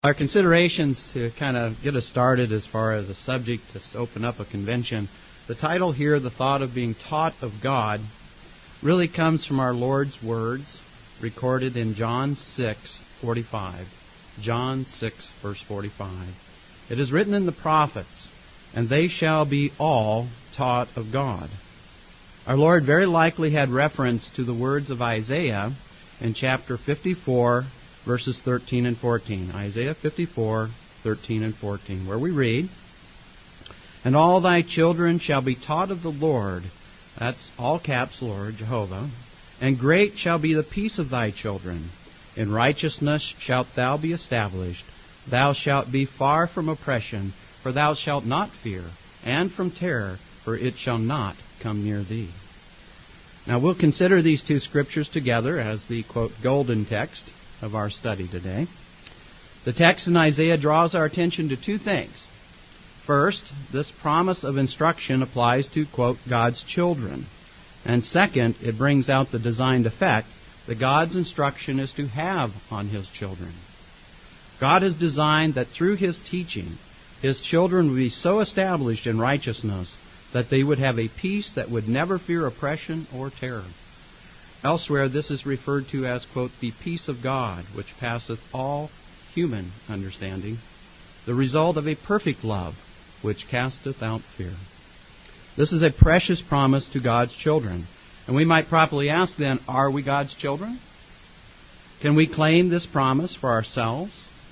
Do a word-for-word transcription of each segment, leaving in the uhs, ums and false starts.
Our considerations to kind of get us started as far as a subject, just to open up a convention. The title here, The Thought of Being Taught of God, really comes from our Lord's words recorded in John six forty-five. John six, verse forty-five. It is written in the prophets, and they shall be all taught of God. Our Lord very likely had reference to the words of Isaiah in chapter fifty-four, verses thirteen and fourteen. Isaiah fifty-four, thirteen and fourteen, where we read, "And all thy children shall be taught of the Lord," that's all caps Lord, Jehovah, "and great shall be the peace of thy children. In righteousness shalt thou be established. Thou shalt be far from oppression, for thou shalt not fear, and from terror, for it shall not come near thee." Now we'll consider these two scriptures together as the, quote, golden text of our study today. The text in Isaiah draws our attention to two things. First, this promise of instruction applies to, quote, God's children. And second, it brings out the designed effect that God's instruction is to have on His children. God has designed that through His teaching, His children would be so established in righteousness that they would have a peace that would never fear oppression or terror. Elsewhere, this is referred to as, quote, the peace of God, which passeth all human understanding, the result of a perfect love, which casteth out fear. This is a precious promise to God's children. And we might properly ask then, are we God's children? Can we claim this promise for ourselves?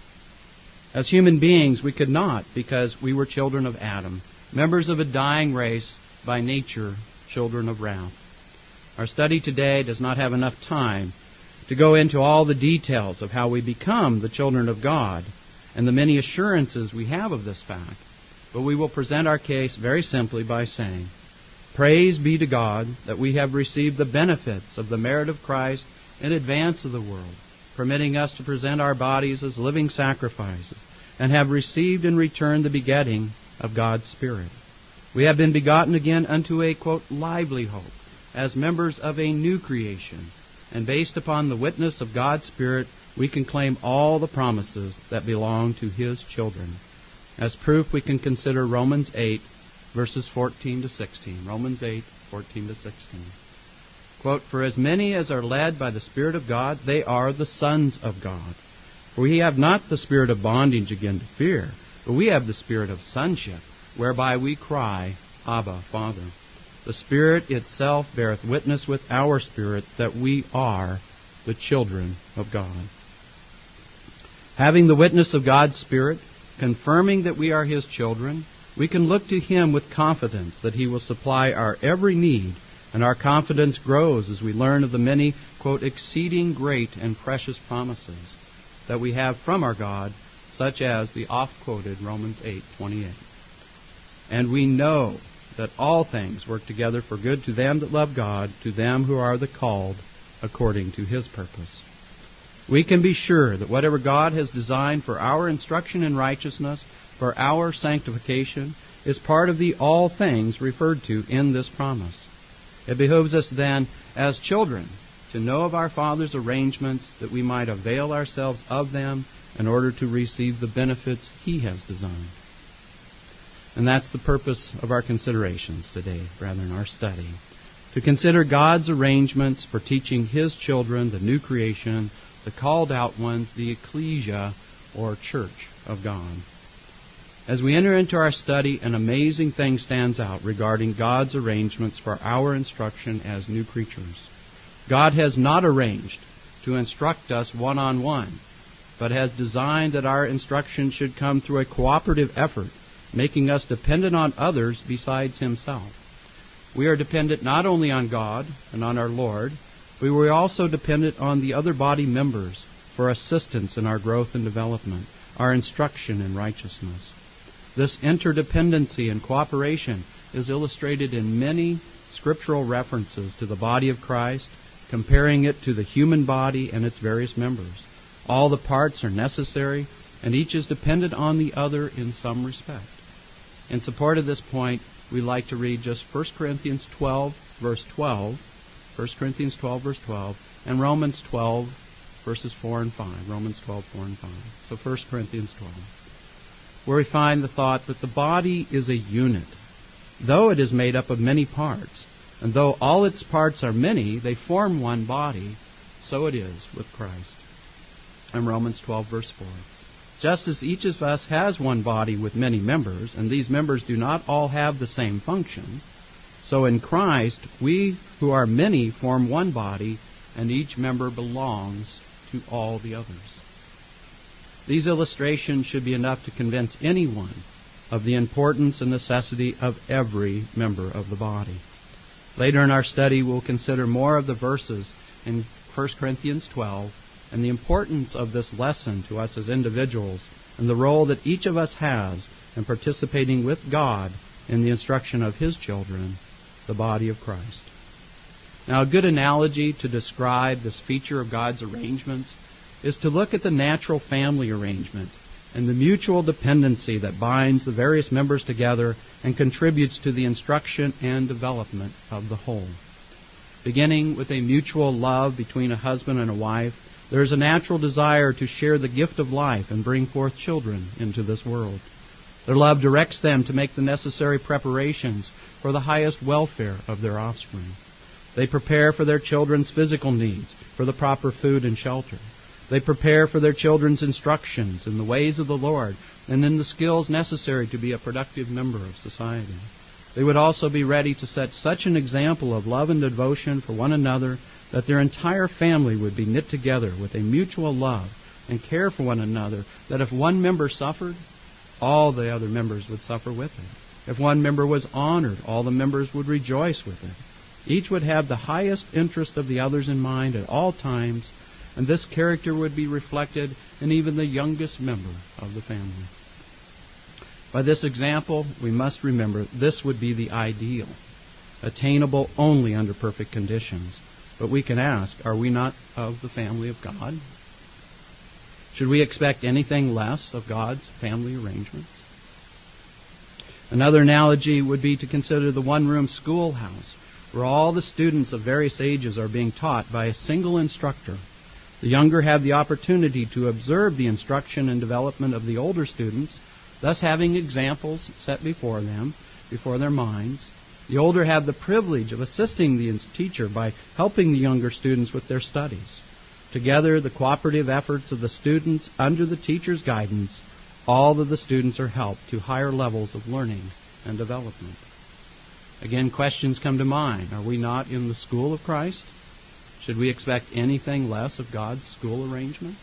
As human beings, we could not, because we were children of Adam, members of a dying race, by nature, children of wrath. Our study today does not have enough time to go into all the details of how we become the children of God and the many assurances we have of this fact. But we will present our case very simply by saying, praise be to God that we have received the benefits of the merit of Christ in advance of the world, permitting us to present our bodies as living sacrifices, and have received in return the begetting of God's Spirit. We have been begotten again unto a, quote, lively hope, as members of a new creation, and based upon the witness of God's Spirit, we can claim all the promises that belong to His children. As proof, we can consider Romans eight, verses fourteen to sixteen. Romans eight, fourteen to sixteen. Quote, "For as many as are led by the Spirit of God, they are the sons of God. For we have not the spirit of bondage again to fear, but we have the spirit of sonship, whereby we cry, Abba, Father. The Spirit itself beareth witness with our spirit that we are the children of God." Having the witness of God's Spirit, confirming that we are His children, we can look to Him with confidence that He will supply our every need, and our confidence grows as we learn of the many, quote, exceeding great and precious promises that we have from our God, such as the oft-quoted Romans eight twenty-eight. "And we know that all things work together for good to them that love God, to them who are the called according to His purpose." We can be sure that whatever God has designed for our instruction in righteousness, for our sanctification, is part of the all things referred to in this promise. It behooves us then, as children, to know of our Father's arrangements that we might avail ourselves of them in order to receive the benefits He has designed. And that's the purpose of our considerations today, rather than our study. To consider God's arrangements for teaching His children, the new creation, the called out ones, the ecclesia, or church of God. As we enter into our study, an amazing thing stands out regarding God's arrangements for our instruction as new creatures. God has not arranged to instruct us one-on-one, but has designed that our instruction should come through a cooperative effort, making us dependent on others besides Himself. We are dependent not only on God and on our Lord, but we are also dependent on the other body members for assistance in our growth and development, our instruction in righteousness. This interdependency and cooperation is illustrated in many scriptural references to the body of Christ, comparing it to the human body and its various members. All the parts are necessary, and each is dependent on the other in some respect. In support of this point, we'd like to read just First Corinthians twelve, verse twelve, First Corinthians twelve, verse twelve, and Romans twelve, verses four and five. Romans twelve, four and five. So First Corinthians twelve. Where we find the thought that the body is a unit, though it is made up of many parts, and though all its parts are many, they form one body, so it is with Christ. And Romans twelve, verse four. Just as each of us has one body with many members, and these members do not all have the same function, so in Christ we who are many form one body, and each member belongs to all the others. These illustrations should be enough to convince anyone of the importance and necessity of every member of the body. Later in our study, we'll consider more of the verses in First Corinthians twelve and the importance of this lesson to us as individuals and the role that each of us has in participating with God in the instruction of His children, the body of Christ. Now, a good analogy to describe this feature of God's arrangements is to look at the natural family arrangement and the mutual dependency that binds the various members together and contributes to the instruction and development of the whole. Beginning with a mutual love between a husband and a wife, there is a natural desire to share the gift of life and bring forth children into this world. Their love directs them to make the necessary preparations for the highest welfare of their offspring. They prepare for their children's physical needs, for the proper food and shelter. They prepare for their children's instructions in the ways of the Lord and in the skills necessary to be a productive member of society. They would also be ready to set such an example of love and devotion for one another that their entire family would be knit together with a mutual love and care for one another, that if one member suffered, all the other members would suffer with him. If one member was honored, all the members would rejoice with him. Each would have the highest interest of the others in mind at all times, and this character would be reflected in even the youngest member of the family. By this example, we must remember this would be the ideal, attainable only under perfect conditions. But we can ask, are we not of the family of God? Should we expect anything less of God's family arrangements? Another analogy would be to consider the one-room schoolhouse, where all the students of various ages are being taught by a single instructor. The younger have the opportunity to observe the instruction and development of the older students, thus having examples set before them, before their minds. The older have the privilege of assisting the teacher by helping the younger students with their studies. Together, the cooperative efforts of the students under the teacher's guidance, all of the students are helped to higher levels of learning and development. Again, questions come to mind. Are we not in the school of Christ? Should we expect anything less of God's school arrangements?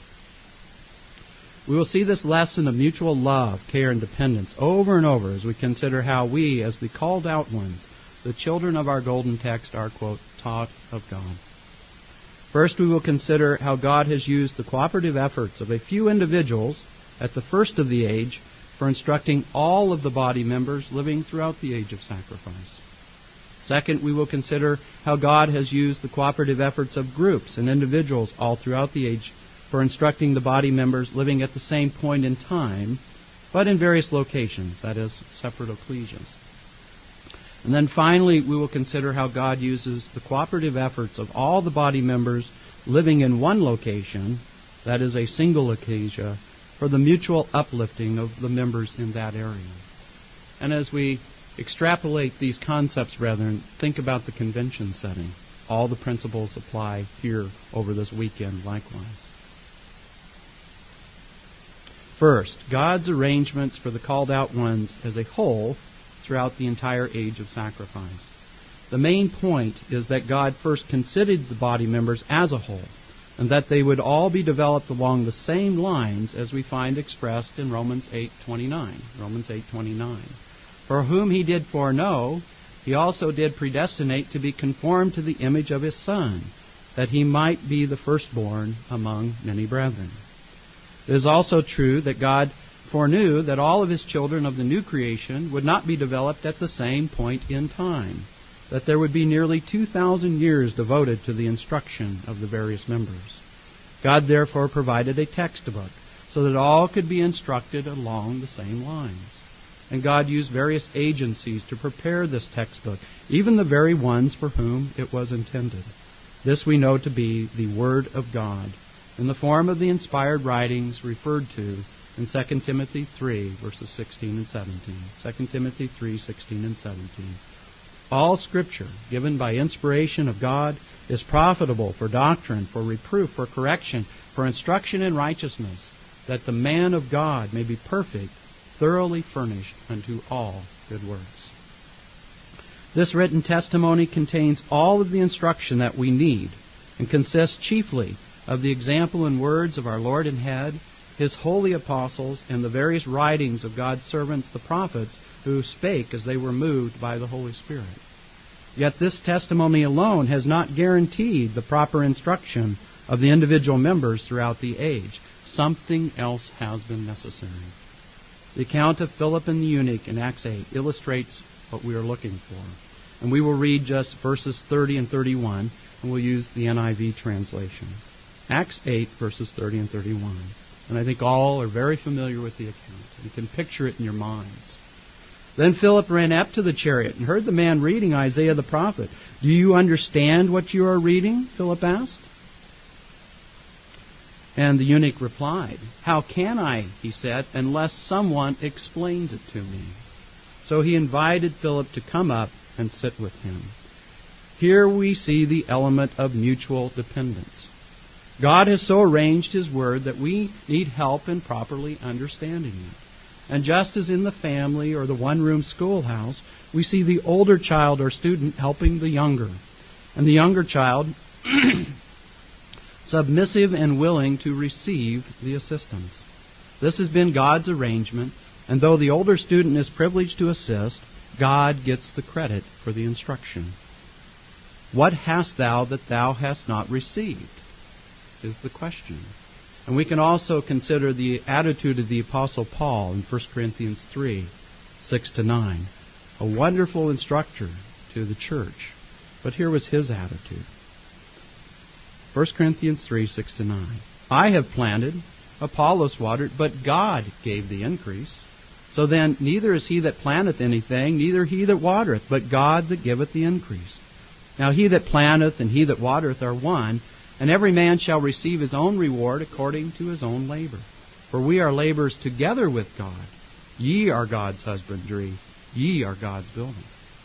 We will see this lesson of mutual love, care, and dependence over and over as we consider how we, as the called out ones, the children of our golden text, are, quote, taught of God. First, we will consider how God has used the cooperative efforts of a few individuals at the first of the age for instructing all of the body members living throughout the age of sacrifice. Second, we will consider how God has used the cooperative efforts of groups and individuals all throughout the age for instructing the body members living at the same point in time, but in various locations, that is, separate ecclesias. And then finally, we will consider how God uses the cooperative efforts of all the body members living in one location, that is, a single ecclesia, for the mutual uplifting of the members in that area. And as we extrapolate these concepts, brethren, think about the convention setting. All the principles apply here over this weekend likewise. First, God's arrangements for the called out ones as a whole throughout the entire age of sacrifice. The main point is that God first considered the body members as a whole, and that they would all be developed along the same lines as we find expressed in Romans eight twenty-nine. Romans eight twenty-nine. For whom He did foreknow, He also did predestinate to be conformed to the image of His Son, that He might be the firstborn among many brethren. It is also true that God foreknew that all of His children of the new creation would not be developed at the same point in time, that there would be nearly two thousand years devoted to the instruction of the various members. God therefore provided a textbook so that all could be instructed along the same lines. And God used various agencies to prepare this textbook, even the very ones for whom it was intended. This we know to be the Word of God, in the form of the inspired writings referred to in Second Timothy three, verses sixteen and seventeen. Second Timothy three, sixteen and seventeen. All Scripture, given by inspiration of God, is profitable for doctrine, for reproof, for correction, for instruction in righteousness, that the man of God may be perfect, thoroughly furnished unto all good works. This written testimony contains all of the instruction that we need and consists chiefly of the example and words of our Lord and Head, His holy apostles, and the various writings of God's servants, the prophets, who spake as they were moved by the Holy Spirit. Yet this testimony alone has not guaranteed the proper instruction of the individual members throughout the age. Something else has been necessary. The account of Philip and the eunuch in Acts eight illustrates what we are looking for. And we will read just verses thirty and thirty-one, and we'll use the N I V translation. Acts eight, verses thirty and thirty-one. And I think all are very familiar with the account. You can picture it in your minds. Then Philip ran up to the chariot and heard the man reading Isaiah the prophet. "Do you understand what you are reading?" Philip asked. And the eunuch replied, "How can I," he said, "unless someone explains it to me?" So he invited Philip to come up and sit with him. Here we see the element of mutual dependence. God has so arranged His Word that we need help in properly understanding it. And just as in the family or the one-room schoolhouse, we see the older child or student helping the younger, and the younger child submissive and willing to receive the assistance. This has been God's arrangement, and though the older student is privileged to assist, God gets the credit for the instruction. What hast thou that thou hast not received? Is the question. And we can also consider the attitude of the Apostle Paul in First Corinthians three, six to nine. A wonderful instructor to the church. But here was his attitude. First Corinthians three, six to nine. I have planted, Apollos watered, but God gave the increase. So then, neither is he that planteth anything, neither he that watereth, but God that giveth the increase. Now he that planteth and he that watereth are one, and every man shall receive his own reward according to his own labor. For we are laborers together with God. Ye are God's husbandry, ye are God's building.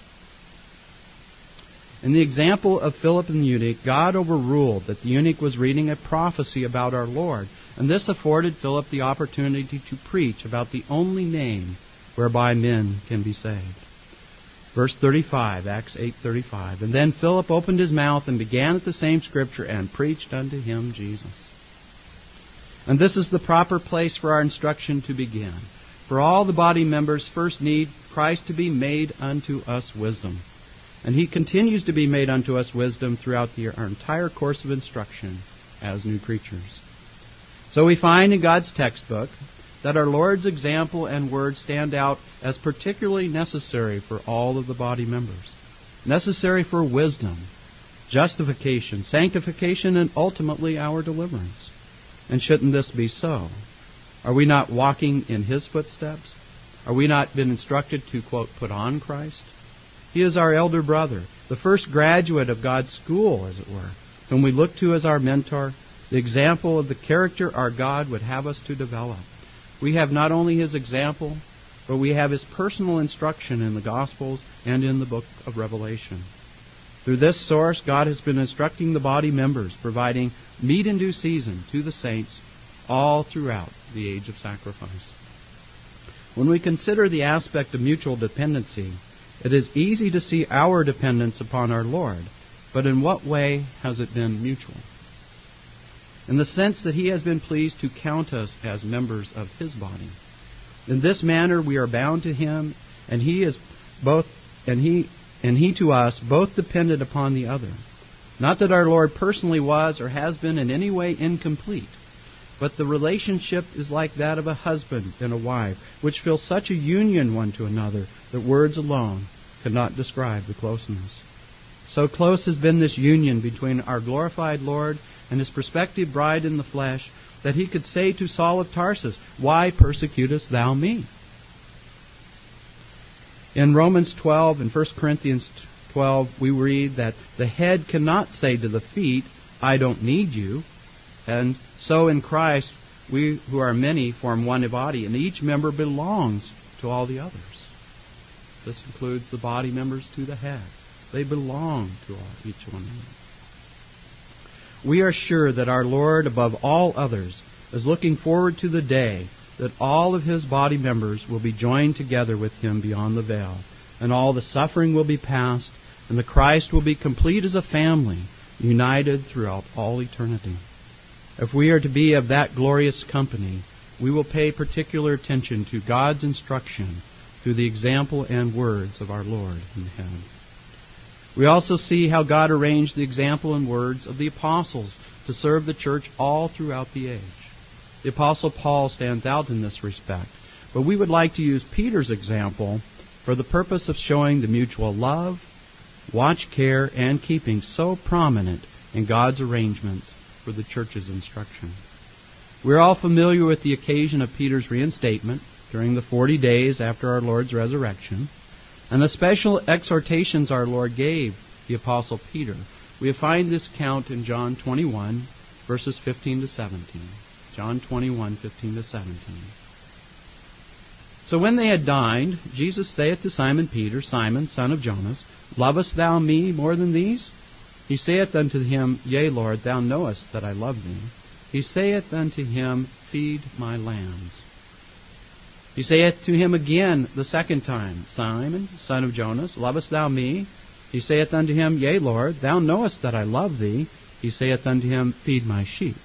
In the example of Philip and the eunuch, God overruled that the eunuch was reading a prophecy about our Lord, and this afforded Philip the opportunity to preach about the only name whereby men can be saved. Verse thirty-five, Acts eight thirty-five. And then Philip opened his mouth and began at the same Scripture and preached unto him Jesus. And this is the proper place for our instruction to begin. For all the body members first need Christ to be made unto us wisdom. And He continues to be made unto us wisdom throughout the, our entire course of instruction as new creatures. So we find in God's textbook that our Lord's example and word stand out as particularly necessary for all of the body members. Necessary for wisdom, justification, sanctification, and ultimately our deliverance. And shouldn't this be so? Are we not walking in His footsteps? Are we not been instructed to, quote, put on Christ? He is our elder brother, the first graduate of God's school, as it were, whom we look to as our mentor, the example of the character our God would have us to develop. We have not only His example, but we have His personal instruction in the Gospels and in the book of Revelation. Through this source, God has been instructing the body members, providing meat in due season to the saints all throughout the age of sacrifice. When we consider the aspect of mutual dependency, it is easy to see our dependence upon our Lord, but in what way has it been mutual? In the sense that He has been pleased to count us as members of His body. In this manner we are bound to Him, and He is both and He and He to us both dependent upon the other. Not that our Lord personally was or has been in any way incomplete, but the relationship is like that of a husband and a wife, which feel such a union one to another that words alone cannot describe the closeness. So close has been this union between our glorified Lord and His prospective bride in the flesh that He could say to Saul of Tarsus, "Why persecutest thou me?" In Romans twelve and First Corinthians twelve, we read that the head cannot say to the feet, "I don't need you," and So in Christ, we who are many form one body, and each member belongs to all the others. This includes the body members to the head. They belong to all, each one of them. We are sure that our Lord, above all others, is looking forward to the day that all of His body members will be joined together with Him beyond the veil, and all the suffering will be past, and the Christ will be complete as a family, united throughout all eternity. If we are to be of that glorious company, we will pay particular attention to God's instruction through the example and words of our Lord in heaven. We also see how God arranged the example and words of the apostles to serve the church all throughout the age. The Apostle Paul stands out in this respect, but we would like to use Peter's example for the purpose of showing the mutual love, watch, care, and keeping so prominent in God's arrangements for the church's instruction. We're all familiar with the occasion of Peter's reinstatement during the forty days after our Lord's resurrection, and the special exhortations our Lord gave the Apostle Peter. We find this count in John twenty-one, verses fifteen to seventeen. John twenty-one, fifteen to seventeen. So when they had dined, Jesus saith to Simon Peter, Simon, son of Jonas, lovest thou me more than these? He saith unto him, Yea, Lord, thou knowest that I love thee. He saith unto him, Feed my lambs. He saith to him again the second time, Simon, son of Jonas, lovest thou me? He saith unto him, Yea, Lord, thou knowest that I love thee. He saith unto him, Feed my sheep.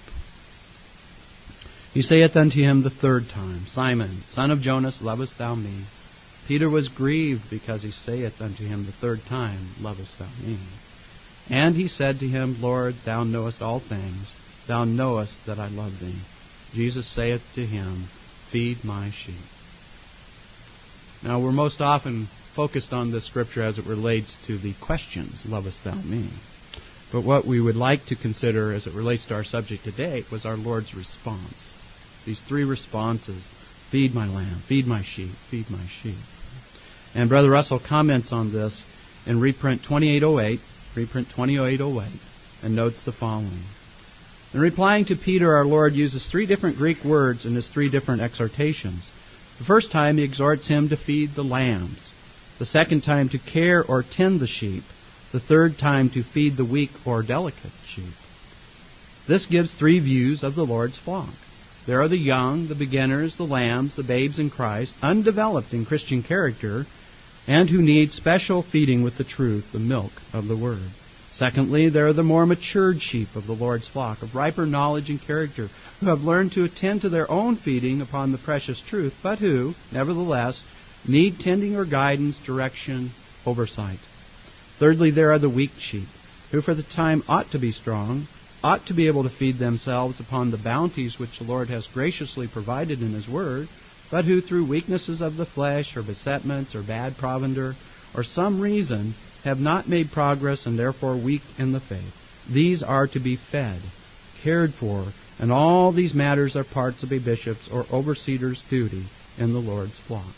He saith unto him the third time, Simon, son of Jonas, lovest thou me? Peter was grieved because he saith unto him the third time, Lovest thou me? And he said to him, Lord, thou knowest all things. Thou knowest that I love thee. Jesus saith to him, Feed my sheep. Now, we're most often focused on this scripture as it relates to the questions, Lovest thou me? But what we would like to consider as it relates to our subject today was our Lord's response. These three responses, feed my lamb, feed my sheep, feed my sheep. And Brother Russell comments on this in reprint twenty-eight oh eight, reprint twenty-eight oh eight, and notes the following. In replying to Peter, our Lord uses three different Greek words in his three different exhortations. The first time he exhorts him to feed the lambs. The second time to care or tend the sheep. The third time to feed the weak or delicate sheep. This gives three views of the Lord's flock. There are the young, the beginners, the lambs, the babes in Christ, undeveloped in Christian character, and who need special feeding with the truth, the milk of the Word. Secondly, there are the more matured sheep of the Lord's flock, of riper knowledge and character, who have learned to attend to their own feeding upon the precious truth, but who, nevertheless, need tending or guidance, direction, oversight. Thirdly, there are the weak sheep, who for the time ought to be strong, ought to be able to feed themselves upon the bounties which the Lord has graciously provided in His Word, but who through weaknesses of the flesh or besetments or bad provender or some reason have not made progress and therefore weak in the faith. These are to be fed, cared for, and all these matters are parts of a bishop's or overseer's duty in the Lord's flock.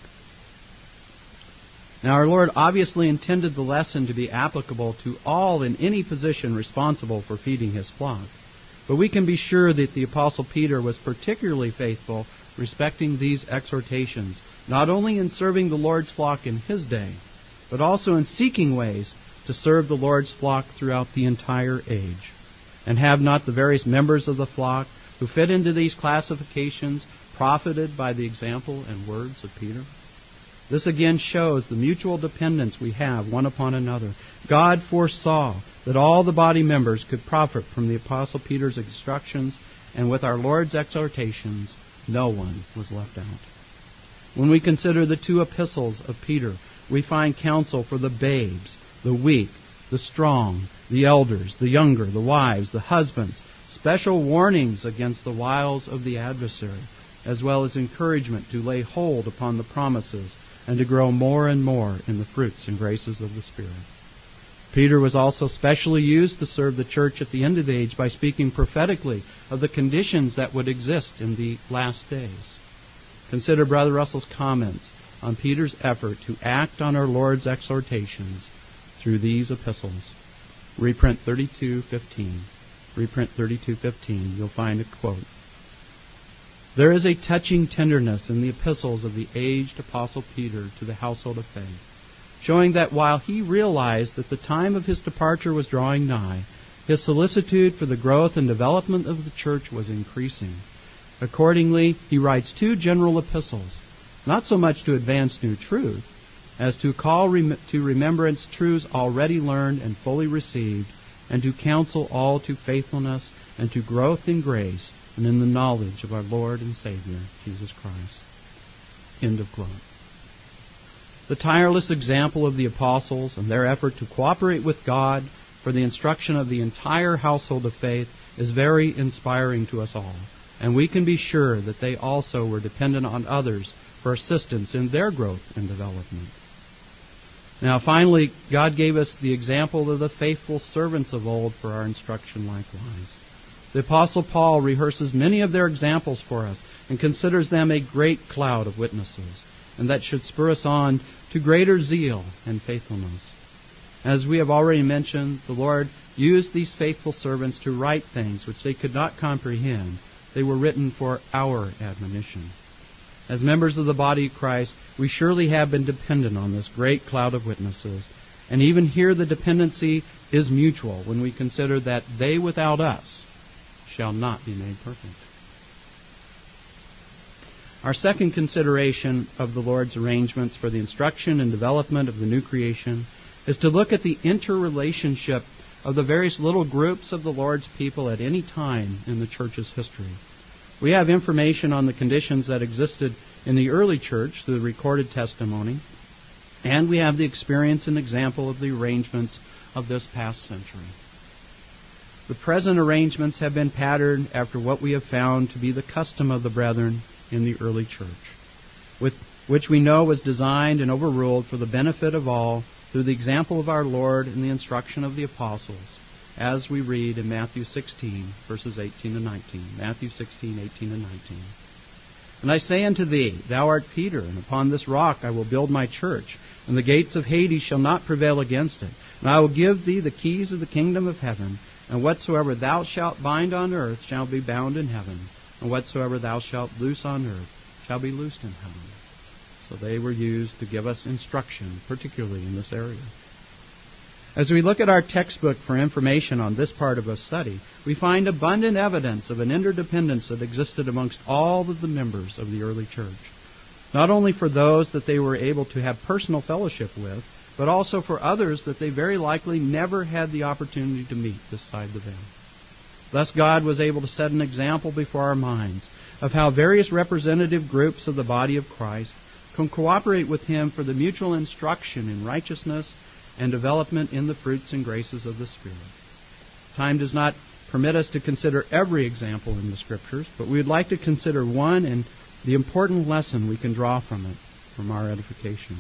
Now, our Lord obviously intended the lesson to be applicable to all in any position responsible for feeding His flock. But we can be sure that the Apostle Peter was particularly faithful respecting these exhortations, not only in serving the Lord's flock in his day, but also in seeking ways to serve the Lord's flock throughout the entire age. And have not the various members of the flock who fit into these classifications profited by the example and words of Peter? This again shows the mutual dependence we have one upon another. God foresaw that all the body members could profit from the Apostle Peter's instructions, and with our Lord's exhortations, no one was left out. When we consider the two epistles of Peter, we find counsel for the babes, the weak, the strong, the elders, the younger, the wives, the husbands, special warnings against the wiles of the adversary, as well as encouragement to lay hold upon the promises and to grow more and more in the fruits and graces of the Spirit. Peter was also specially used to serve the church at the end of the age by speaking prophetically of the conditions that would exist in the last days. Consider Brother Russell's comments on Peter's effort to act on our Lord's exhortations through these epistles. Reprint thirty-two fifteen. reprint thirty-two fifteen, you'll find a quote. There is a touching tenderness in the epistles of the aged Apostle Peter to the household of faith, showing that while he realized that the time of his departure was drawing nigh, his solicitude for the growth and development of the church was increasing. Accordingly, he writes two general epistles, not so much to advance new truth, as to call rem- to remembrance truths already learned and fully received, and to counsel all to faithfulness and to growth in grace and in the knowledge of our Lord and Savior, Jesus Christ. End of quote. The tireless example of the apostles and their effort to cooperate with God for the instruction of the entire household of faith is very inspiring to us all, and we can be sure that they also were dependent on others for assistance in their growth and development. Now, finally, God gave us the example of the faithful servants of old for our instruction likewise. The Apostle Paul rehearses many of their examples for us and considers them a great cloud of witnesses, and that should spur us on to greater zeal and faithfulness. As we have already mentioned, the Lord used these faithful servants to write things which they could not comprehend. They were written for our admonition. As members of the body of Christ, we surely have been dependent on this great cloud of witnesses, and even here the dependency is mutual when we consider that they without us shall not be made perfect. Our second consideration of the Lord's arrangements for the instruction and development of the new creation is to look at the interrelationship of the various little groups of the Lord's people at any time in the church's history. We have information on the conditions that existed in the early church through the recorded testimony, and we have the experience and example of the arrangements of this past century. The present arrangements have been patterned after what we have found to be the custom of the brethren in the early church, with which we know was designed and overruled for the benefit of all through the example of our Lord and the instruction of the apostles, as we read in Matthew sixteen, verses eighteen and nineteen. Matthew sixteen, eighteen and nineteen. And I say unto thee, Thou art Peter, and upon this rock I will build my church, and the gates of Hades shall not prevail against it. And I will give thee the keys of the kingdom of heaven, and whatsoever thou shalt bind on earth shall be bound in heaven, and whatsoever thou shalt loose on earth shall be loosed in heaven. So they were used to give us instruction, particularly in this area. As we look at our textbook for information on this part of a study, we find abundant evidence of an interdependence that existed amongst all of the members of the early church, not only for those that they were able to have personal fellowship with, but also for others that they very likely never had the opportunity to meet this side of the veil. Thus God was able to set an example before our minds of how various representative groups of the body of Christ can cooperate with Him for the mutual instruction in righteousness and development in the fruits and graces of the Spirit. Time does not permit us to consider every example in the Scriptures, but we would like to consider one and the important lesson we can draw from it, from our edification.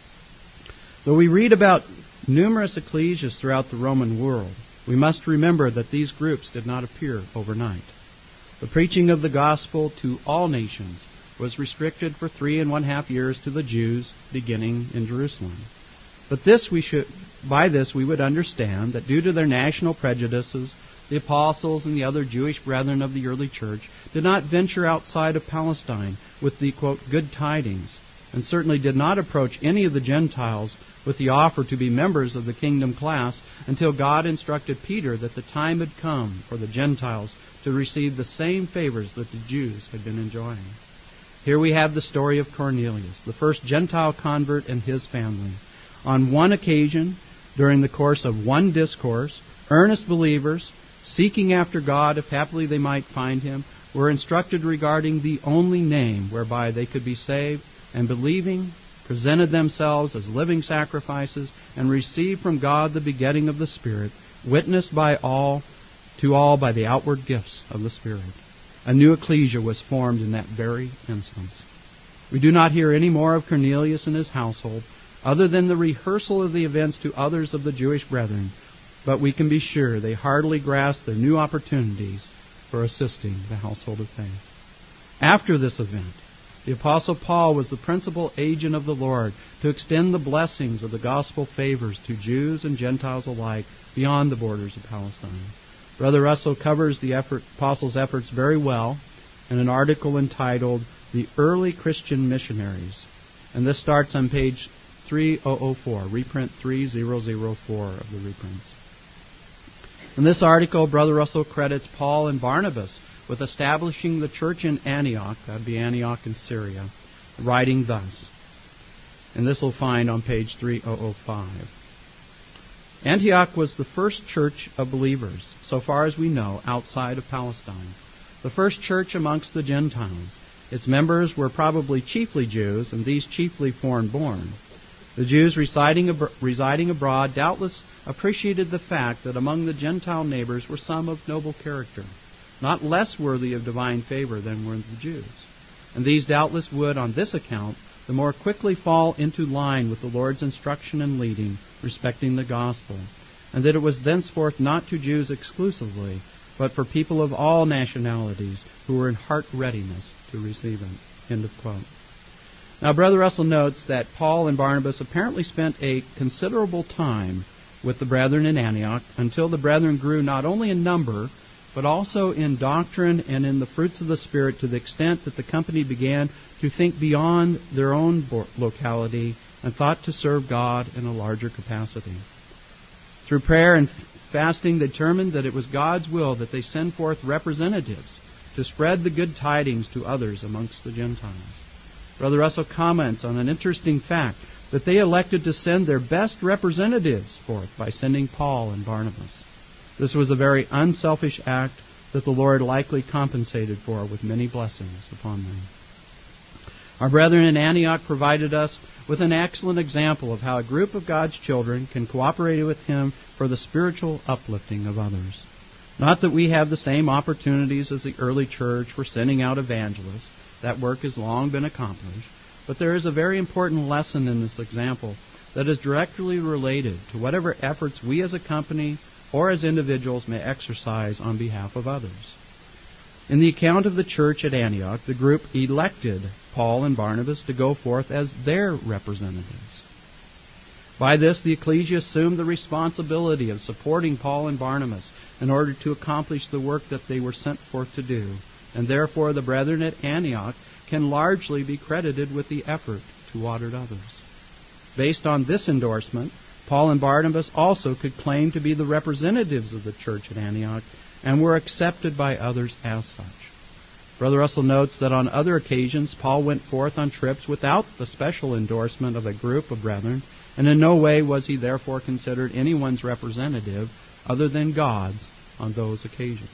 Though we read about numerous ecclesias throughout the Roman world, we must remember that these groups did not appear overnight. The preaching of the gospel to all nations was restricted for three and one half years to the Jews, beginning in Jerusalem. But this we should, by this we would understand that due to their national prejudices, the apostles and the other Jewish brethren of the early church did not venture outside of Palestine with the, quote, good tidings, and certainly did not approach any of the Gentiles with the offer to be members of the kingdom class until God instructed Peter that the time had come for the Gentiles to receive the same favors that the Jews had been enjoying. Here we have the story of Cornelius, the first Gentile convert, and his family. On one occasion, during the course of one discourse, earnest believers, seeking after God if happily they might find Him, were instructed regarding the only name whereby they could be saved, and believing, presented themselves as living sacrifices, and received from God the begetting of the Spirit, witnessed by all to all by the outward gifts of the Spirit. A new ecclesia was formed in that very instance. We do not hear any more of Cornelius and his household, other than the rehearsal of the events to others of the Jewish brethren, but we can be sure they heartily grasped their new opportunities for assisting the household of faith. After this event, the Apostle Paul was the principal agent of the Lord to extend the blessings of the gospel favors to Jews and Gentiles alike beyond the borders of Palestine. Brother Russell covers the effort, apostles' efforts very well in an article entitled The Early Christian Missionaries. And this starts on page three thousand four, reprint three thousand four of the reprints. In this article, Brother Russell credits Paul and Barnabas with establishing the church in Antioch, that would be Antioch in Syria, writing thus. And this will find on page three thousand five. Antioch was the first church of believers, so far as we know, outside of Palestine. The first church amongst the Gentiles. Its members were probably chiefly Jews, and these chiefly foreign-born. The Jews residing, ab- residing abroad doubtless appreciated the fact that among the Gentile neighbors were some of noble character, not less worthy of divine favor than were the Jews. And these doubtless would, on this account, the more quickly fall into line with the Lord's instruction and leading respecting the gospel, and that it was thenceforth not to Jews exclusively, but for people of all nationalities who were in heart readiness to receive it. End of quote. Now, Brother Russell notes that Paul and Barnabas apparently spent a considerable time with the brethren in Antioch until the brethren grew not only in number, but also in doctrine and in the fruits of the Spirit, to the extent that the company began to think beyond their own locality and thought to serve God in a larger capacity. Through prayer and fasting, they determined that it was God's will that they send forth representatives to spread the good tidings to others amongst the Gentiles. Brother Russell comments on an interesting fact, that they elected to send their best representatives forth by sending Paul and Barnabas. This was a very unselfish act that the Lord likely compensated for with many blessings upon them. Our brethren in Antioch provided us with an excellent example of how a group of God's children can cooperate with Him for the spiritual uplifting of others. Not that we have the same opportunities as the early church for sending out evangelists. That work has long been accomplished. But there is a very important lesson in this example that is directly related to whatever efforts we as a company or as individuals may exercise on behalf of others. In the account of the church at Antioch, the group elected Paul and Barnabas to go forth as their representatives. By this, the ecclesia assumed the responsibility of supporting Paul and Barnabas in order to accomplish the work that they were sent forth to do, and therefore the brethren at Antioch can largely be credited with the effort toward others. Based on this endorsement, Paul and Barnabas also could claim to be the representatives of the church at Antioch and were accepted by others as such. Brother Russell notes that on other occasions Paul went forth on trips without the special endorsement of a group of brethren, and in no way was he therefore considered anyone's representative other than God's on those occasions.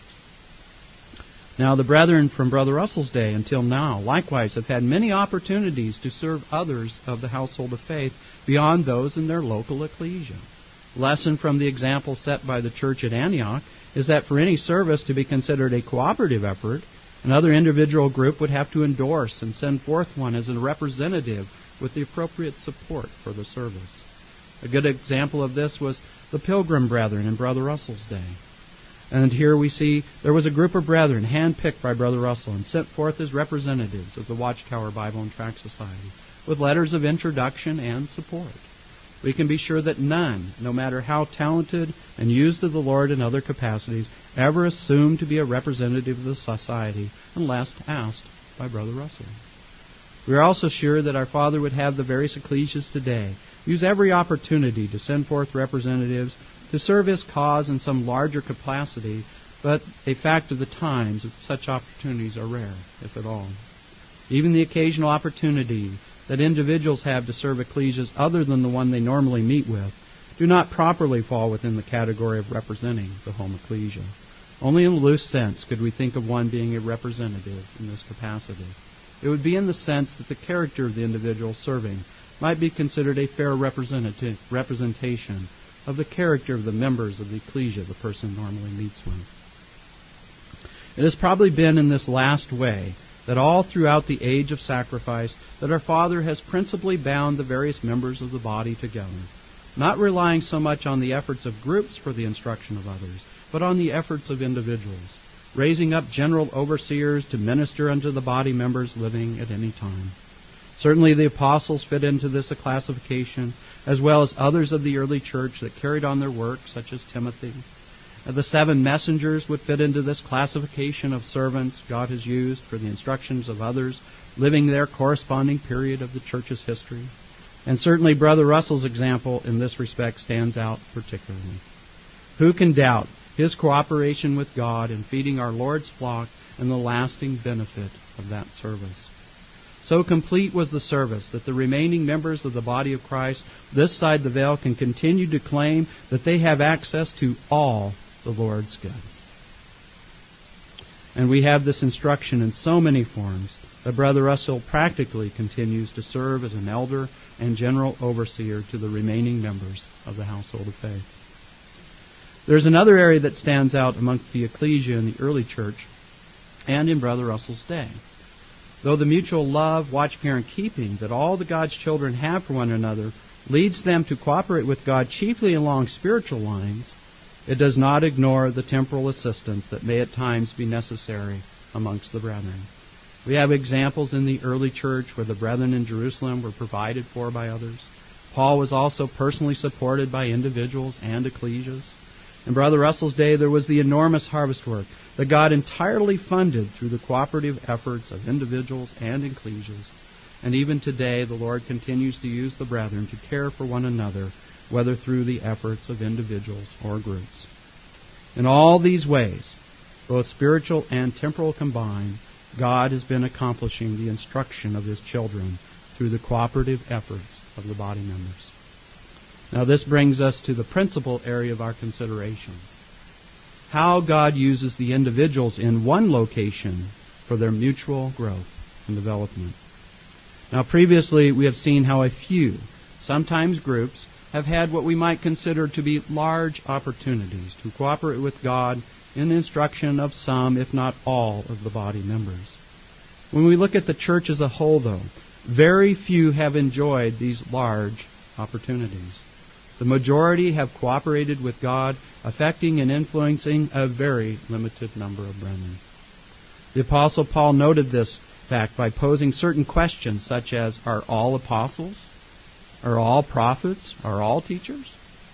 Now, the brethren from Brother Russell's day until now likewise have had many opportunities to serve others of the household of faith beyond those in their local ecclesia. Lesson from the example set by the church at Antioch is that for any service to be considered a cooperative effort, another individual group would have to endorse and send forth one as a representative with the appropriate support for the service. A good example of this was the Pilgrim Brethren in Brother Russell's day. And here we see there was a group of brethren handpicked by Brother Russell and sent forth as representatives of the Watchtower Bible and Tract Society with letters of introduction and support. We can be sure that none, no matter how talented and used of the Lord in other capacities, ever assumed to be a representative of the society unless asked by Brother Russell. We are also sure that our Father would have the various ecclesias today use every opportunity to send forth representatives to serve His cause in some larger capacity, but a fact of the times that such opportunities are rare, if at all. Even the occasional opportunity that individuals have to serve ecclesias other than the one they normally meet with do not properly fall within the category of representing the home ecclesia. Only in a loose sense could we think of one being a representative in this capacity. It would be in the sense that the character of the individual serving might be considered a fair representation of the character of the members of the ecclesia the person normally meets with. It has probably been in this last way that all throughout the age of sacrifice that our Father has principally bound the various members of the body together, not relying so much on the efforts of groups for the instruction of others, but on the efforts of individuals, raising up general overseers to minister unto the body members living at any time. Certainly the apostles fit into this classification, as well as others of the early church that carried on their work, such as Timothy. Uh, the seven messengers would fit into this classification of servants God has used for the instructions of others, living their corresponding period of the church's history. And certainly Brother Russell's example in this respect stands out particularly. Who can doubt his cooperation with God in feeding our Lord's flock and the lasting benefit of that service? So complete was the service that the remaining members of the body of Christ this side the veil can continue to claim that they have access to all the Lord's goods. And we have this instruction in so many forms that Brother Russell practically continues to serve as an elder and general overseer to the remaining members of the household of faith. There's another area that stands out amongst the ecclesia in the early church and in Brother Russell's day. Though the mutual love, watch, care, and keeping that all the God's children have for one another leads them to cooperate with God chiefly along spiritual lines, it does not ignore the temporal assistance that may at times be necessary amongst the brethren. We have examples in the early church where the brethren in Jerusalem were provided for by others. Paul was also personally supported by individuals and ecclesias. In Brother Russell's day, there was the enormous harvest work that God entirely funded through the cooperative efforts of individuals and ecclesias. And even today, the Lord continues to use the brethren to care for one another, whether through the efforts of individuals or groups. In all these ways, both spiritual and temporal combined, God has been accomplishing the instruction of His children through the cooperative efforts of the body members. Now this brings us to the principal area of our considerations. How God uses the individuals in one location for their mutual growth and development. Now previously we have seen how a few, sometimes groups, have had what we might consider to be large opportunities to cooperate with God in the instruction of some, if not all, of the body members. When we look at the church as a whole, though, very few have enjoyed these large opportunities. The majority have cooperated with God, affecting and influencing a very limited number of brethren. The Apostle Paul noted this fact by posing certain questions such as, are all apostles? Are all prophets? Are all teachers?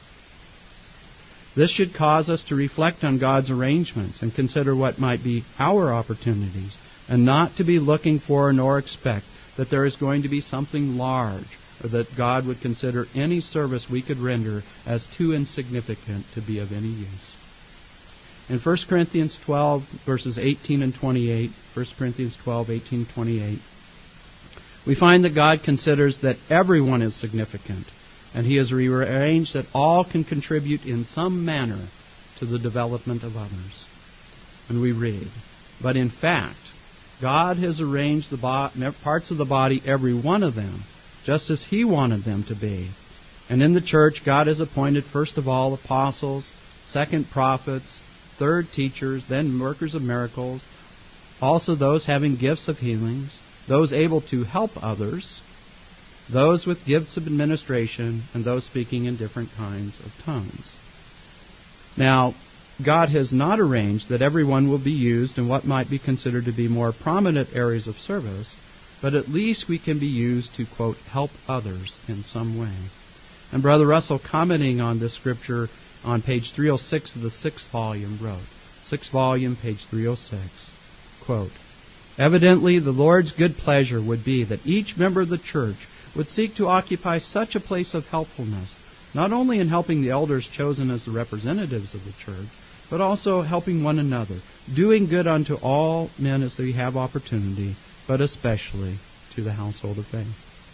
This should cause us to reflect on God's arrangements and consider what might be our opportunities, and not to be looking for nor expect that there is going to be something large, or that God would consider any service we could render as too insignificant to be of any use. In First Corinthians twelve, verses eighteen and twenty-eight, First Corinthians twelve, eighteen, twenty-eight, we find that God considers that everyone is significant, and He has rearranged that all can contribute in some manner to the development of others. And we read, but in fact, God has arranged the bo- parts of the body, every one of them, just as He wanted them to be. And in the church, God has appointed first of all apostles, second prophets, third teachers, then workers of miracles, also those having gifts of healings, those able to help others, those with gifts of administration, and those speaking in different kinds of tongues. Now, God has not arranged that everyone will be used in what might be considered to be more prominent areas of service, but at least we can be used to, quote, help others in some way. And Brother Russell, commenting on this scripture on page three oh six of the sixth volume, wrote, sixth volume, page three oh six, quote, evidently the Lord's good pleasure would be that each member of the church would seek to occupy such a place of helpfulness, not only in helping the elders chosen as the representatives of the church, but also helping one another, doing good unto all men as they have opportunity, but especially to the household of faith.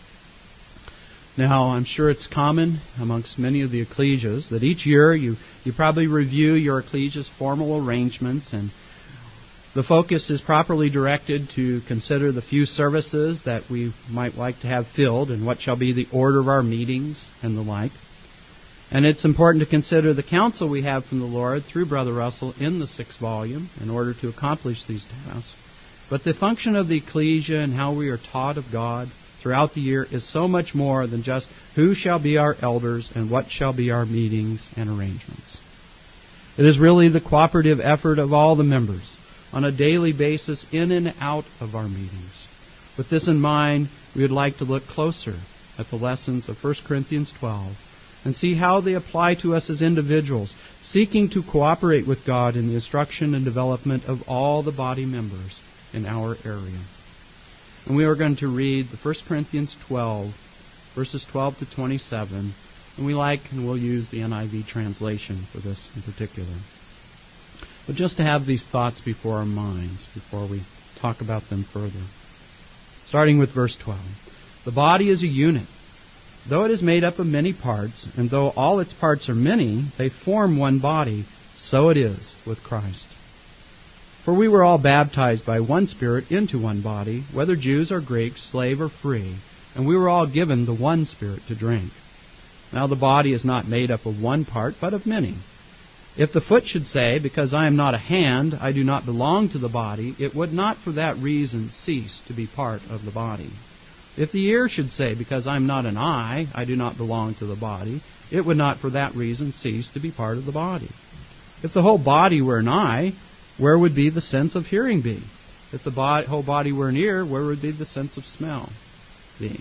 Now, I'm sure it's common amongst many of the ecclesias that each year you, you probably review your ecclesia's formal arrangements, and the focus is properly directed to consider the few services that we might like to have filled and what shall be the order of our meetings and the like. And it's important to consider the counsel we have from the Lord through Brother Russell in the sixth volume in order to accomplish these tasks. But the function of the ecclesia and how we are taught of God throughout the year is so much more than just who shall be our elders and what shall be our meetings and arrangements. It is really the cooperative effort of all the members on a daily basis in and out of our meetings. With this in mind, we would like to look closer at the lessons of First Corinthians twelve and see how they apply to us as individuals seeking to cooperate with God in the instruction and development of all the body members in our area. And we are going to read the First Corinthians twelve, verses twelve to twenty-seven, and we like and we'll use the N I V translation for this in particular. But just to have these thoughts before our minds, before we talk about them further. Starting with verse twelve. The body is a unit. Though it is made up of many parts, and though all its parts are many, they form one body, so it is with Christ. For we were all baptized by one Spirit into one body, whether Jews or Greeks, slave or free, and we were all given the one Spirit to drink. Now the body is not made up of one part, but of many. If the foot should say, because I am not a hand, I do not belong to the body, it would not for that reason cease to be part of the body. If the ear should say, because I am not an eye, I do not belong to the body, it would not for that reason cease to be part of the body. If the whole body were an eye, where would be the sense of hearing be? If the body, whole body were an ear, where would be the sense of smell be?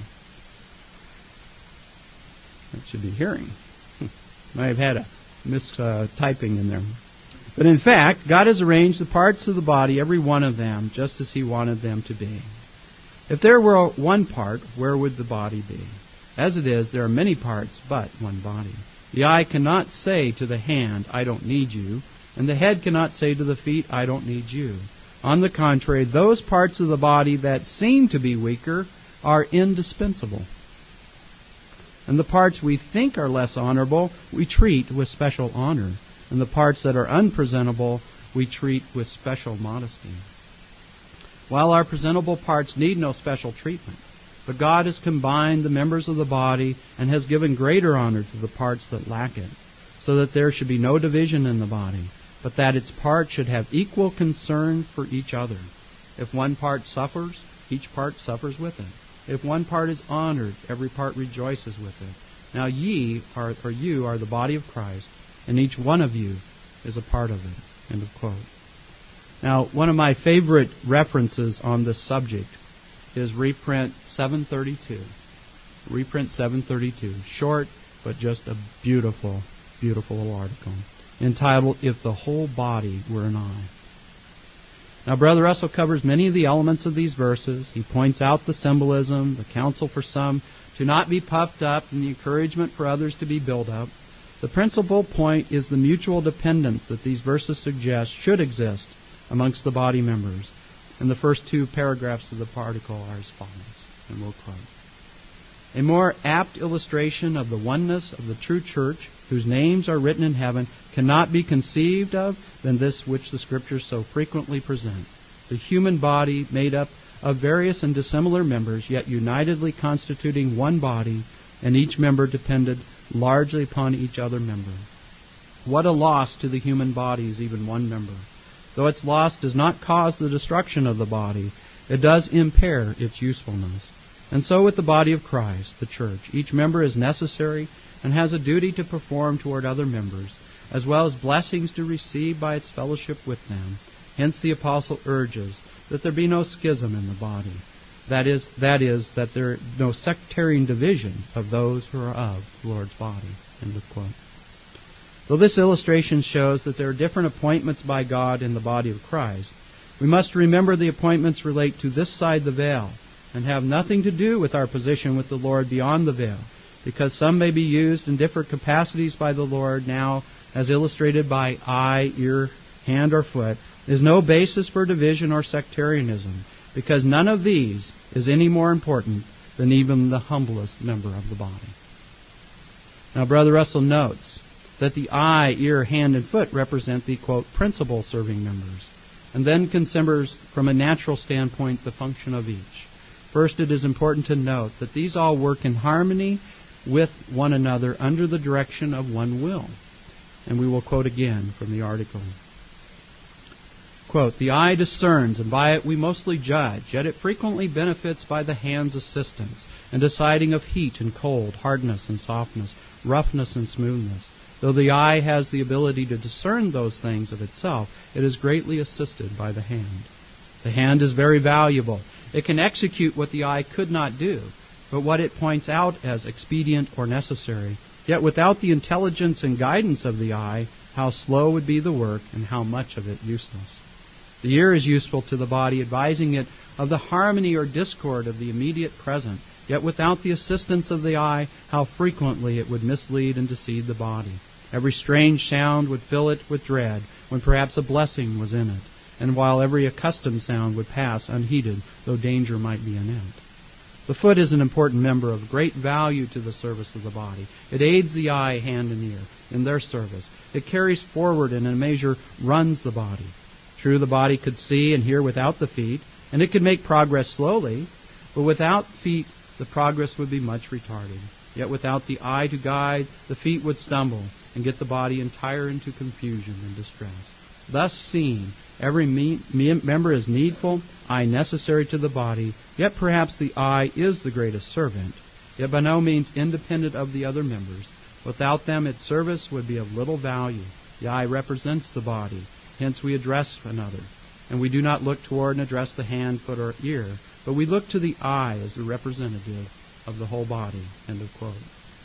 That should be hearing. Might have had a mistyping in there. But in fact, God has arranged the parts of the body, every one of them, just as He wanted them to be. If there were one part, where would the body be? As it is, there are many parts, but one body. The eye cannot say to the hand, I don't need you, and the head cannot say to the feet, I don't need you. On the contrary, those parts of the body that seem to be weaker are indispensable. And the parts we think are less honorable, we treat with special honor. And the parts that are unpresentable, we treat with special modesty. While our presentable parts need no special treatment, but God has combined the members of the body and has given greater honor to the parts that lack it, so that there should be no division in the body, but that its parts should have equal concern for each other. If one part suffers, each part suffers with it. If one part is honored, every part rejoices with it. Now ye are, or you are the body of Christ, and each one of you is a part of it. End of quote. Now, one of my favorite references on this subject is reprint seven thirty-two. Reprint seven thirty-two. Short, but just a beautiful, beautiful little article entitled, If the Whole Body Were an Eye. Now, Brother Russell covers many of the elements of these verses. He points out the symbolism, the counsel for some to not be puffed up, and the encouragement for others to be built up. The principal point is the mutual dependence that these verses suggest should exist amongst the body members. And the first two paragraphs of the article are as follows, and we'll quote. A more apt illustration of the oneness of the true church, whose names are written in heaven, cannot be conceived of than this which the Scriptures so frequently present. The human body made up of various and dissimilar members, yet unitedly constituting one body, and each member depended largely upon each other member. What a loss to the human body is even one member. Though its loss does not cause the destruction of the body, it does impair its usefulness. And so with the body of Christ, the church, each member is necessary and has a duty to perform toward other members, as well as blessings to receive by its fellowship with them. Hence the apostle urges that there be no schism in the body. That is, that is, that there be no sectarian division of those who are of the Lord's body. End of quote. Though this illustration shows that there are different appointments by God in the body of Christ, we must remember the appointments relate to this side the veil and have nothing to do with our position with the Lord beyond the veil, because some may be used in different capacities by the Lord now, as illustrated by eye, ear, hand, or foot, is no basis for division or sectarianism, because none of these is any more important than even the humblest member of the body. Now, Brother Russell notes that the eye, ear, hand, and foot represent the, quote, principal serving members, and then considers from a natural standpoint the function of each. First, it is important to note that these all work in harmony with one another under the direction of one will. And we will quote again from the article. Quote, the eye discerns, and by it we mostly judge, yet it frequently benefits by the hand's assistance in deciding of heat and cold, hardness and softness, roughness and smoothness. Though the eye has the ability to discern those things of itself, it is greatly assisted by the hand. The hand is very valuable. It can execute what the eye could not do, but what it points out as expedient or necessary, Yet without the intelligence and guidance of the eye, how slow would be the work, and how much of it useless. The ear is useful to the body, advising it of the harmony or discord of the immediate present. Yet without the assistance of the eye, how frequently it would mislead and deceive the body. Every strange sound would fill it with dread, when perhaps a blessing was in it, and while every accustomed sound would pass unheeded, though danger might be in it. The foot is an important member of great value to the service of the body. It aids the eye, hand, and ear in their service. It carries forward and in a measure runs the body. True, the body could see and hear without the feet, and it could make progress slowly, but without feet the progress would be much retarded. Yet without the eye to guide, the feet would stumble and get the body entire into confusion and distress. Thus seen, every me- me- member is needful, eye necessary to the body, yet perhaps the eye is the greatest servant, yet by no means independent of the other members. Without them, its service would be of little value. The eye represents the body, hence we address another. And we do not look toward and address the hand, foot, or ear, but we look to the eye as the representative of the whole body. End of quote.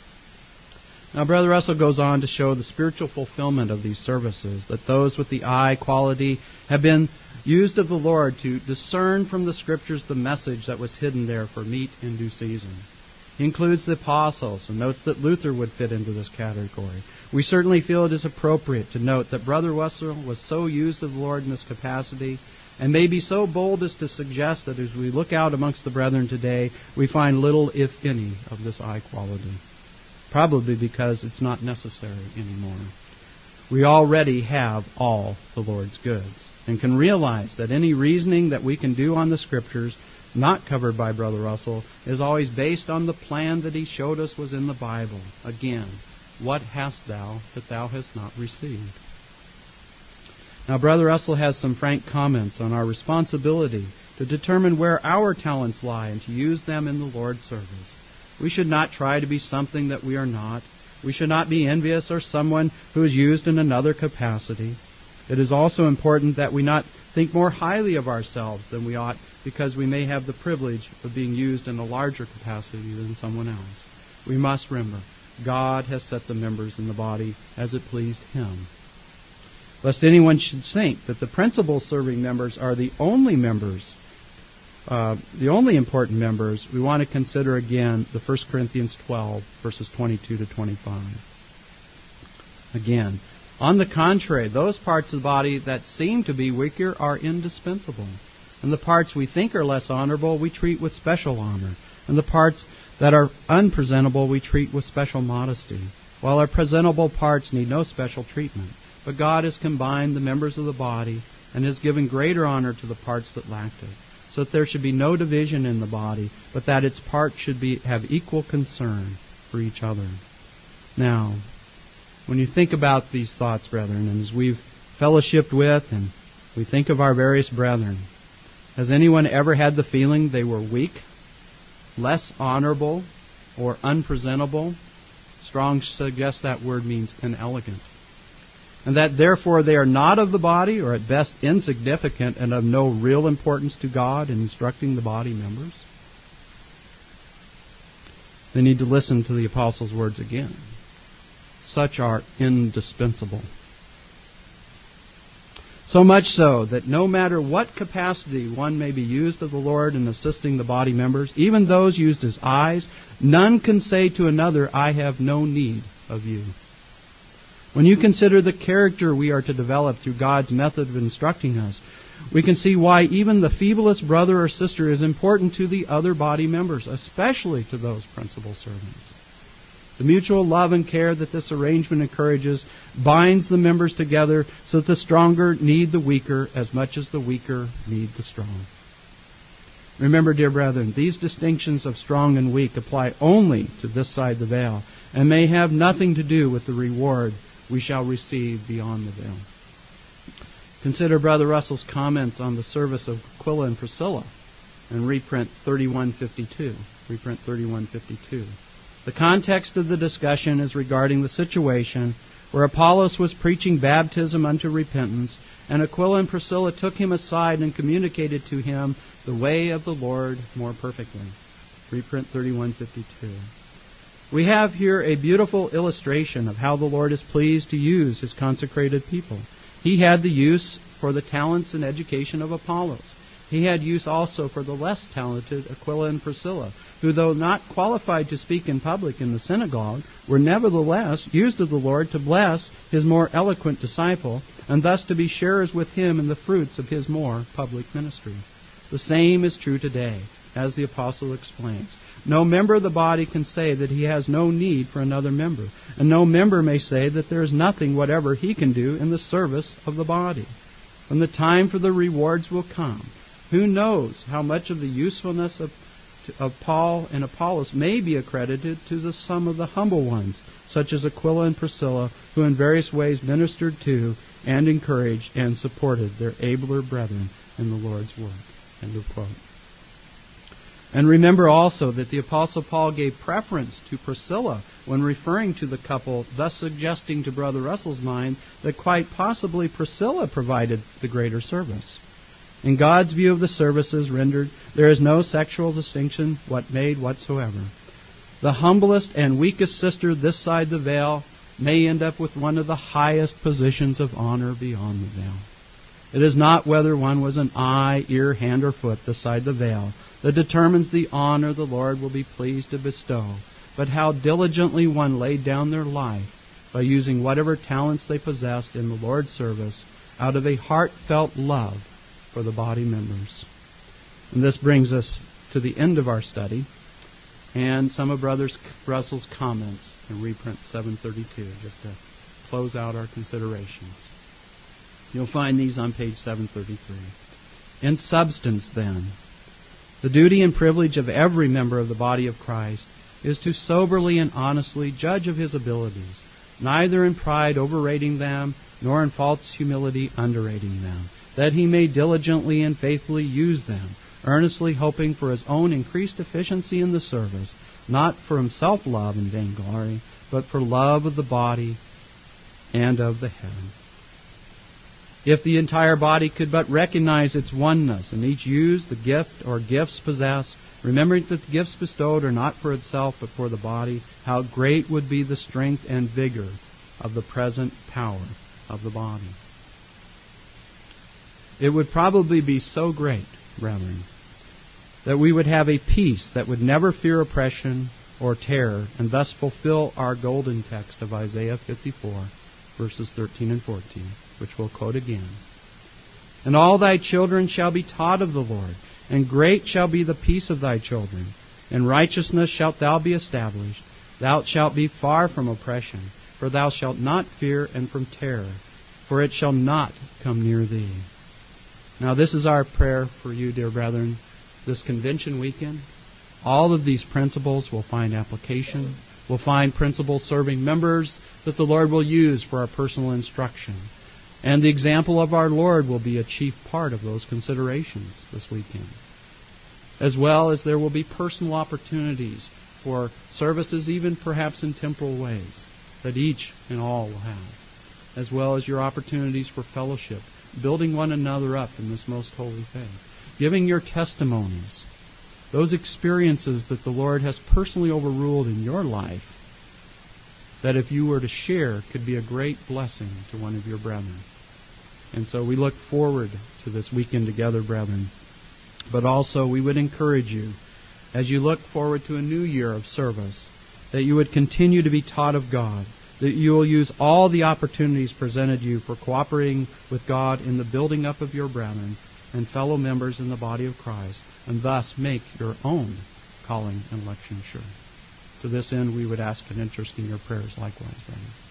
Now, Brother Russell goes on to show the spiritual fulfillment of these services, that those with the eye quality have been used of the Lord to discern from the Scriptures the message that was hidden there for meat in due season. He includes the apostles and notes that Luther would fit into this category. We certainly feel it is appropriate to note that Brother Russell was so used of the Lord in this capacity, and may be so bold as to suggest that as we look out amongst the brethren today, we find little, if any, of this eye quality. Probably because it's not necessary anymore. We already have all the Lord's goods, and can realize that any reasoning that we can do on the Scriptures not covered by Brother Russell is always based on the plan that he showed us was in the Bible. Again, what hast thou that thou hast not received? Now, Brother Russell has some frank comments on our responsibility to determine where our talents lie and to use them in the Lord's service. We should not try to be something that we are not. We should not be envious or someone who is used in another capacity. It is also important that we not think more highly of ourselves than we ought, because we may have the privilege of being used in a larger capacity than someone else. We must remember, God has set the members in the body as it pleased Him. Lest anyone should think that the principal serving members are the only members Uh, the only important members, we want to consider again the First Corinthians twelve, verses twenty-two to twenty-five. Again, on the contrary, those parts of the body that seem to be weaker are indispensable. And the parts we think are less honorable, we treat with special honor. And the parts that are unpresentable, we treat with special modesty. While our presentable parts need no special treatment. But God has combined the members of the body and has given greater honor to the parts that lacked it, so that there should be no division in the body, but that its parts should be have equal concern for each other. Now, when you think about these thoughts, brethren, and as we've fellowshipped with and we think of our various brethren, has anyone ever had the feeling they were weak, less honorable, or unpresentable? Strong suggests that word means inelegant. And that therefore they are not of the body, or at best insignificant and of no real importance to God in instructing the body members? They need to listen to the apostles' words again. Such are indispensable. So much so that no matter what capacity one may be used of the Lord in assisting the body members, even those used as eyes, none can say to another, I have no need of you. When you consider the character we are to develop through God's method of instructing us, we can see why even the feeblest brother or sister is important to the other body members, especially to those principal servants. The mutual love and care that this arrangement encourages binds the members together so that the stronger need the weaker as much as the weaker need the strong. Remember, dear brethren, these distinctions of strong and weak apply only to this side the veil and may have nothing to do with the reward we shall receive beyond the veil. Consider Brother Russell's comments on the service of Aquila and Priscilla in reprint thirty-one fifty-two. Reprint thirty-one fifty-two. The context of the discussion is regarding the situation where Apollos was preaching baptism unto repentance, and Aquila and Priscilla took him aside and communicated to him the way of the Lord more perfectly. Reprint thirty-one fifty-two. We have here a beautiful illustration of how the Lord is pleased to use His consecrated people. He had the use for the talents and education of Apollos. He had use also for the less talented Aquila and Priscilla, who, though not qualified to speak in public in the synagogue, were nevertheless used of the Lord to bless His more eloquent disciple, and thus to be sharers with Him in the fruits of His more public ministry. The same is true today, as the Apostle explains. No member of the body can say that he has no need for another member, and no member may say that there is nothing whatever he can do in the service of the body. When the time for the rewards will come, who knows how much of the usefulness of, of Paul and Apollos may be accredited to the some of the humble ones, such as Aquila and Priscilla, who in various ways ministered to and encouraged and supported their abler brethren in the Lord's work. End of quote. And remember also that the Apostle Paul gave preference to Priscilla when referring to the couple, thus suggesting to Brother Russell's mind that quite possibly Priscilla provided the greater service. In God's view of the services rendered, there is no sexual distinction what made whatsoever. The humblest and weakest sister this side the veil may end up with one of the highest positions of honor beyond the veil. It is not whether one was an eye, ear, hand, or foot this side the veil that determines the honor the Lord will be pleased to bestow, but how diligently one laid down their life by using whatever talents they possessed in the Lord's service out of a heartfelt love for the body members. And this brings us to the end of our study and some of Brother Russell's comments in reprint seven thirty-two, just to close out our considerations. You'll find these on page seven thirty-three. In substance, then, the duty and privilege of every member of the body of Christ is to soberly and honestly judge of his abilities, neither in pride overrating them, nor in false humility underrating them, that he may diligently and faithfully use them, earnestly hoping for his own increased efficiency in the service, not for himself love and vainglory, but for love of the body and of the head. If the entire body could but recognize its oneness and each use the gift or gifts possessed, remembering that the gifts bestowed are not for itself but for the body, how great would be the strength and vigor of the present power of the body. It would probably be so great, brethren, that we would have a peace that would never fear oppression or terror, and thus fulfill our golden text of Isaiah fifty-four, verses thirteen and fourteen, which we'll quote again. And all thy children shall be taught of the Lord, and great shall be the peace of thy children. In righteousness shalt thou be established. Thou shalt be far from oppression, for thou shalt not fear, and from terror, for it shall not come near thee. Now this is our prayer for you, dear brethren, this convention weekend. All of these principles will find application. We'll find principles serving members that the Lord will use for our personal instruction. And the example of our Lord will be a chief part of those considerations this weekend. As well as there will be personal opportunities for services, even perhaps in temporal ways, that each and all will have. As well as your opportunities for fellowship, building one another up in this most holy faith. Giving your testimonies, those experiences that the Lord has personally overruled in your life, that if you were to share, could be a great blessing to one of your brethren. And so we look forward to this weekend together, brethren. But also we would encourage you, as you look forward to a new year of service, that you would continue to be taught of God, that you will use all the opportunities presented you for cooperating with God in the building up of your brethren and fellow members in the body of Christ, and thus make your own calling and election sure. To this end, we would ask an interest in your prayers likewise, brethren.